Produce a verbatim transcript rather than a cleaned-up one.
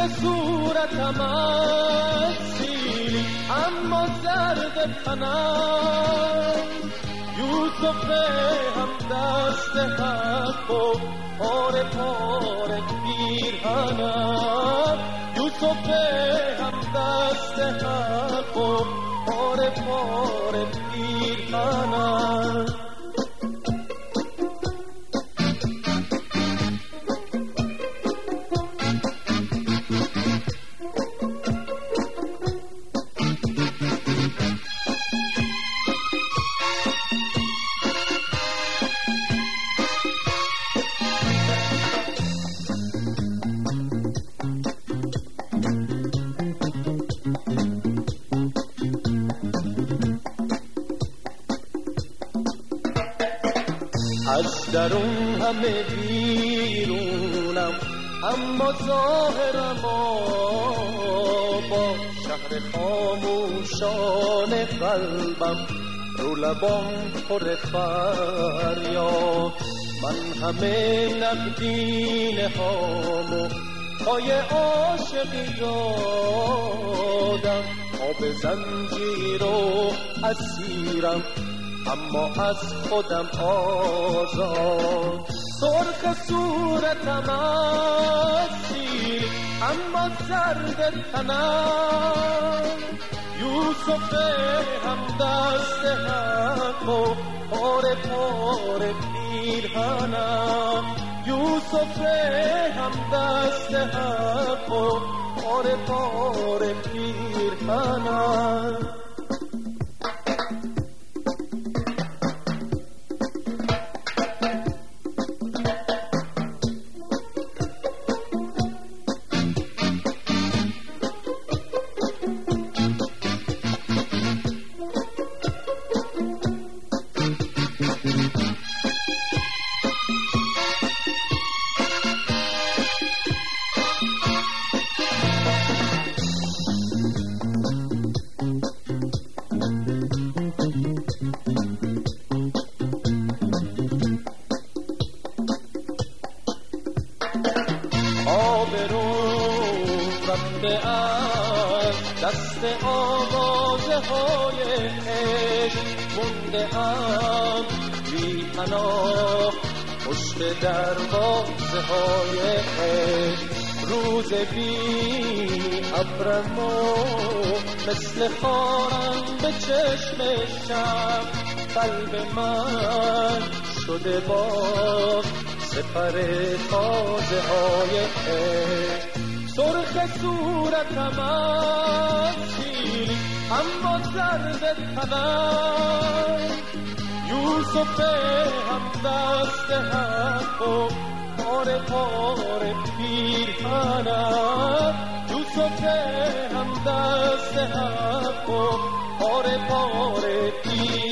صورتم از سیلی اما زرد تنم، یوسف هم دست حق و پاره پاره پیرهنم، یوسف هم دست حق و پاره پاره پیرهنم. از درون همه بیرونم اما ظاهرم با شهر خاموشان قلبم، رو لبام پر فریاد. من همه نقدینه هامو پای عاشقی دادم، آب زنجیر و اسیرم اما از خودم آزاد. سرخ صورتم از سیلی اما زرد تنم، یوسف هم دست حق و پاره پاره پیرهنم، یوسف هم دست حق و پاره پاره پیرهنم. رفته از دست آوازه های عشق، مونده هم بی پناه پشت دروازه های عشق. روز بی ابرم و مثل خارم به چشم شب، قلب من شده باز سپر تازه های عشق. سرخ صورتم از سیلی اما زرد تنم، یوسف هم دست حق و پاره پاره پیرهنم، یوسف هم دست حق و پاره پاره پیرهنم.